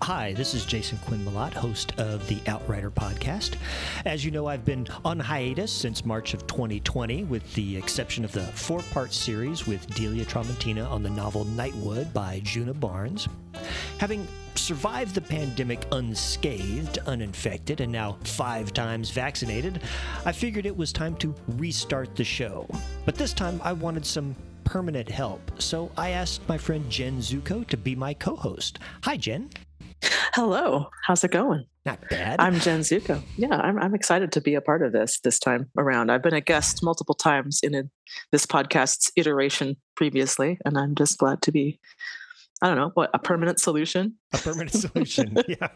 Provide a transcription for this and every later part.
Hi, this is Jason Quinn Malott, host of the Outrider podcast. As you know, I've been on hiatus since March of 2020, with the exception of the 4-part series with Delia Tramontina on the novel Nightwood by Djuna Barnes. Having survived the pandemic unscathed, uninfected, and now 5 times vaccinated, I figured it was time to restart the show. But this time I wanted some permanent help, so I asked my friend Jen Zuko to be my co-host. Hi, Jen. Hello. How's it going? Not bad. I'm Jen Zuko. Yeah, I'm excited to be a part of this time around. I've been a guest multiple times in this podcast's iteration previously, and I'm just glad to be, I don't know, a permanent solution? A permanent solution, yeah.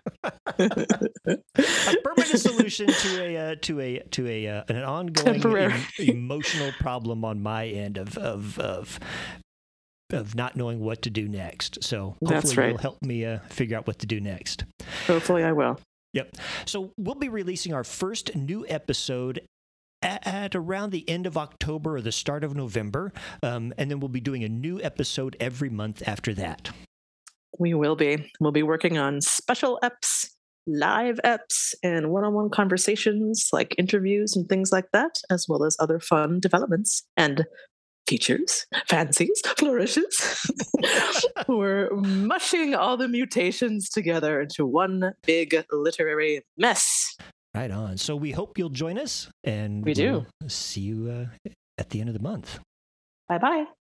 A permanent solution to an ongoing emotional problem on my end of not knowing what to do next. So hopefully you'll help me figure out what to do next. Hopefully I will. Yep. So we'll be releasing our first new episode at around the end of October or the start of November. And then we'll be doing a new episode every month after that. We will be. We'll be working on special eps, live eps, and one-on-one conversations like interviews and things like that, as well as other fun developments and features, fancies, flourishes. We're mushing all the mutations together into one big literary mess. Right on. So we hope you'll join us, and we'll see you at the end of the month. Bye-bye.